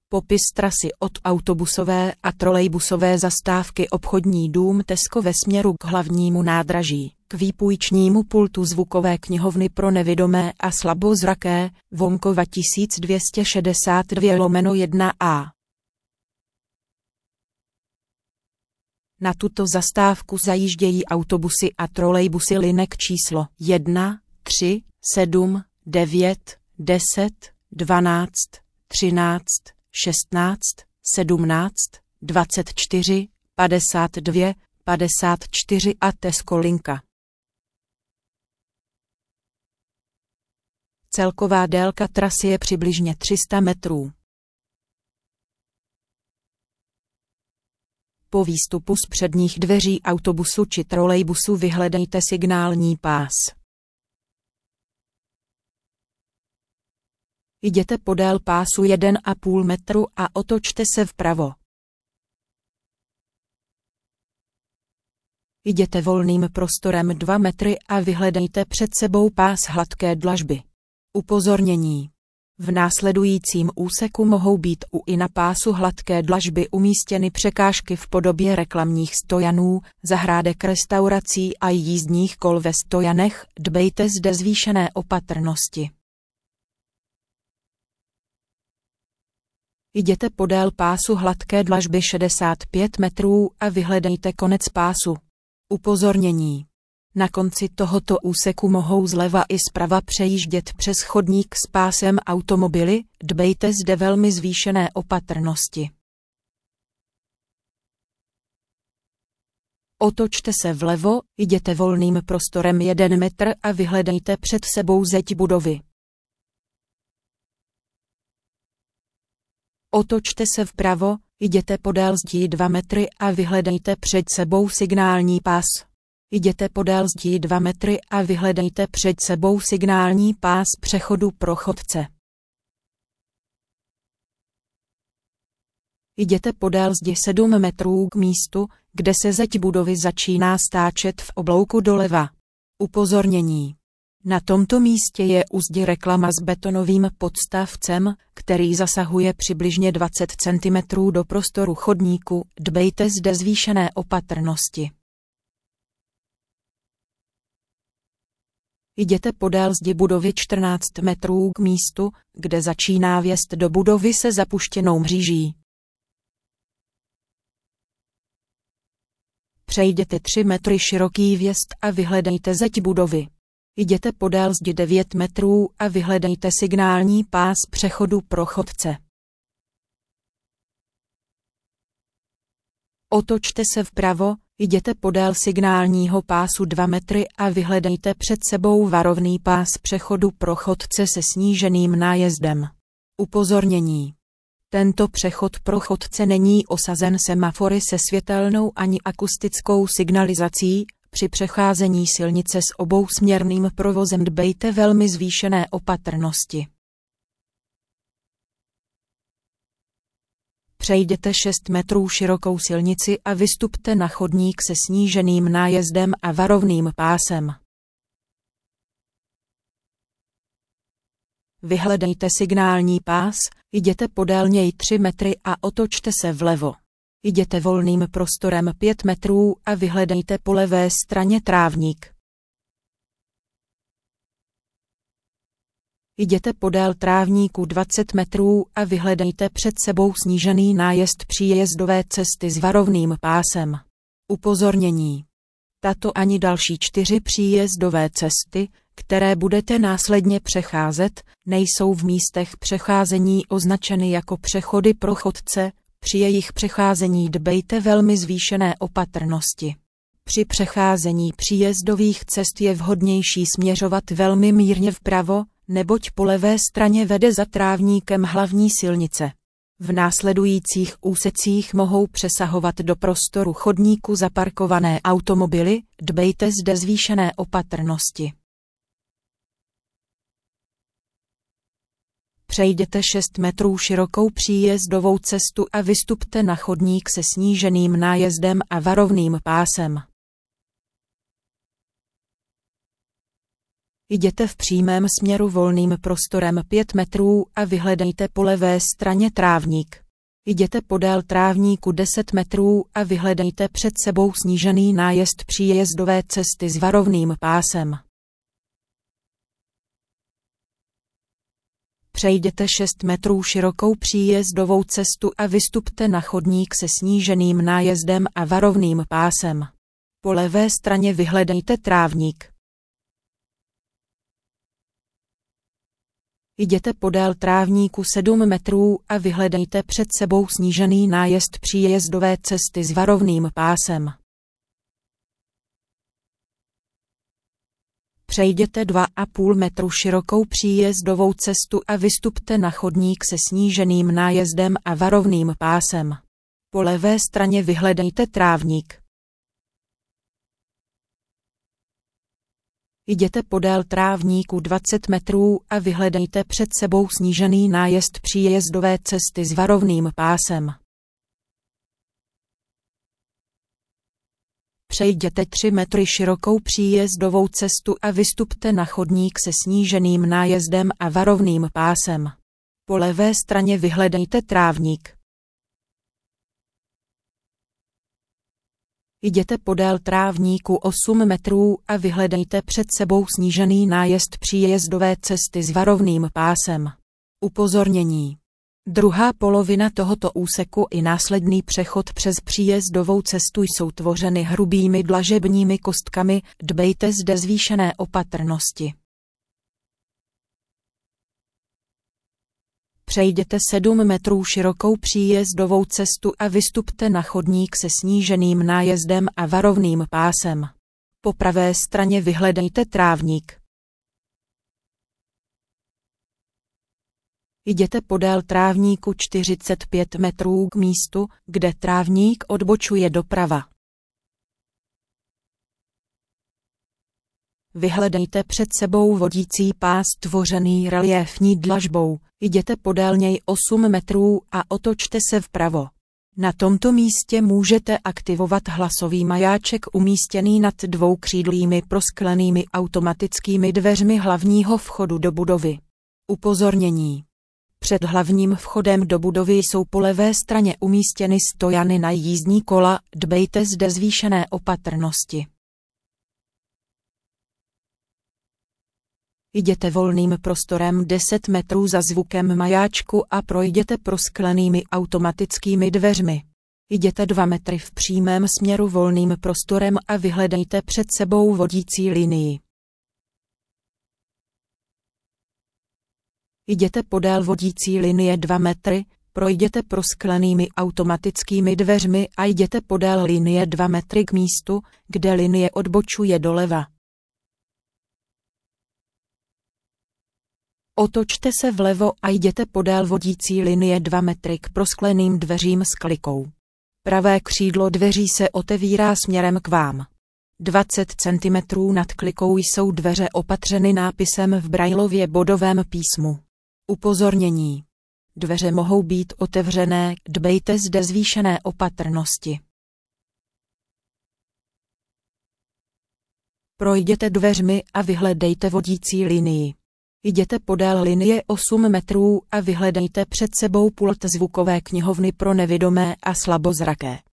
Popis trasy od autobusové a trolejbusové zastávky Obchodní dům Tesco ve směru k hlavnímu nádraží, k výpůjčnímu pultu zvukové knihovny pro nevidomé a slabozraké, Vonkova 1262/1A. Na tuto zastávku zajíždějí autobusy a trolejbusy linek číslo 1, 3, 7, 9, 10, 12, 13, 16, 17, 24, 52, 54 a Tesco linka. Celková délka trasy je přibližně 300 metrů. Po výstupu z předních dveří autobusu či trolejbusu vyhledejte signální pás. Jděte podél pásu 1,5 metru a otočte se vpravo. Jděte volným prostorem 2 metry a vyhledejte před sebou pás hladké dlažby. Upozornění. V následujícím úseku mohou být i na pásu hladké dlažby umístěny překážky v podobě reklamních stojanů, zahrádek restaurací a jízdních kol ve stojanech, dbejte zde zvýšené opatrnosti. Jděte podél pásu hladké dlažby 65 metrů a vyhledejte konec pásu. Upozornění. Na konci tohoto úseku mohou zleva i zprava přejíždět přes chodník s pásem automobily, dbejte zde velmi zvýšené opatrnosti. Otočte se vlevo, jděte volným prostorem 1 metr a vyhledejte před sebou zeď budovy. Otočte se vpravo, jděte podél zdi 2 metry a vyhledejte před sebou signální pás. Jděte podél zdi 2 metry a vyhledejte před sebou signální pás přechodu pro chodce. Jděte podél zdi 7 metrů k místu, kde se zeď budovy začíná stáčet v oblouku doleva. Upozornění. Na tomto místě je u zdi reklama s betonovým podstavcem, který zasahuje přibližně 20 cm do prostoru chodníku, dbejte zde zvýšené opatrnosti. Jděte podél zdi budovy 14 metrů k místu, kde začíná vjezd do budovy se zapuštěnou mříží. Přejděte 3 metry široký vjezd a vyhledejte zeď budovy. Jděte podél zdi 9 metrů a vyhledejte signální pás přechodu pro chodce. Otočte se vpravo, jděte podél signálního pásu 2 metry a vyhledejte před sebou varovný pás přechodu pro chodce se sníženým nájezdem. Upozornění. Tento přechod pro chodce není osazen semafory se světelnou ani akustickou signalizací. Při přecházení silnice s obousměrným provozem dbejte velmi zvýšené opatrnosti. Přejděte 6 metrů širokou silnici a vystupte na chodník se sníženým nájezdem a varovným pásem. Vyhledejte signální pás, jděte podél něj 3 metry a otočte se vlevo. Jděte volným prostorem 5 metrů a vyhledejte po levé straně trávník. Jděte podél trávníku 20 metrů a vyhledejte před sebou snížený nájezd příjezdové cesty s varovným pásem. Upozornění. Tato ani další 4 příjezdové cesty, které budete následně přecházet, nejsou v místech přecházení označeny jako přechody pro chodce. Při jejich přecházení dbejte velmi zvýšené opatrnosti. Při přecházení příjezdových cest je vhodnější směřovat velmi mírně vpravo, neboť po levé straně vede za trávníkem hlavní silnice. V následujících úsecích mohou přesahovat do prostoru chodníku zaparkované automobily, dbejte zde zvýšené opatrnosti. Přejděte 6 metrů širokou příjezdovou cestu a vystupte na chodník se sníženým nájezdem a varovným pásem. Jděte v přímém směru volným prostorem 5 metrů a vyhledejte po levé straně trávník. Jděte podél trávníku 10 metrů a vyhledejte před sebou snížený nájezd příjezdové cesty s varovným pásem. Přejděte 6 metrů širokou příjezdovou cestu a vystupte na chodník se sníženým nájezdem a varovným pásem. Po levé straně vyhledejte trávník. Jděte podél trávníku 7 metrů a vyhledejte před sebou snížený nájezd příjezdové cesty s varovným pásem. Přejděte 2,5 metru širokou příjezdovou cestu a vystupte na chodník se sníženým nájezdem a varovným pásem. Po levé straně vyhledejte trávník. Jděte podél trávníku 20 metrů a vyhledejte před sebou snížený nájezd příjezdové cesty s varovným pásem. Přejděte 3 metry širokou příjezdovou cestu a vystupte na chodník se sníženým nájezdem a varovným pásem. Po levé straně vyhledejte trávník. Jděte podél trávníku 8 metrů a vyhledejte před sebou snížený nájezd příjezdové cesty s varovným pásem. Upozornění. Druhá polovina tohoto úseku i následný přechod přes příjezdovou cestu jsou tvořeny hrubými dlažebními kostkami, dbejte zde zvýšené opatrnosti. Přejděte 7 metrů širokou příjezdovou cestu a vystupte na chodník se sníženým nájezdem a varovným pásem. Po pravé straně vyhledejte trávník. Jděte podél trávníku 45 metrů k místu, kde trávník odbočuje doprava. Vyhledejte před sebou vodící pás tvořený reliéfní dlažbou, jděte podél něj 8 metrů a otočte se vpravo. Na tomto místě můžete aktivovat hlasový majáček umístěný nad dvoukřídlými prosklenými automatickými dveřmi hlavního vchodu do budovy. Upozornění. Před hlavním vchodem do budovy jsou po levé straně umístěny stojany na jízdní kola, dbejte zde zvýšené opatrnosti. Jděte volným prostorem 10 metrů za zvukem majáčku a projděte prosklenými automatickými dveřmi. Jděte 2 metry v přímém směru volným prostorem a vyhledejte před sebou vodící linii. Jděte podél vodící linie 2 metry, projděte prosklenými automatickými dveřmi a jděte podél linie 2 metry k místu, kde linie odbočuje doleva. Otočte se vlevo a jděte podél vodící linie 2 metry k proskleným dveřím s klikou. Pravé křídlo dveří se otevírá směrem k vám. 20 cm nad klikou jsou dveře opatřeny nápisem v Braillově bodovém písmu. Upozornění. Dveře mohou být otevřené, dbejte zde zvýšené opatrnosti. Projděte dveřmi a vyhledejte vodící linii. Jděte podél linie 8 metrů a vyhledejte před sebou pult zvukové knihovny pro nevidomé a slabozraké.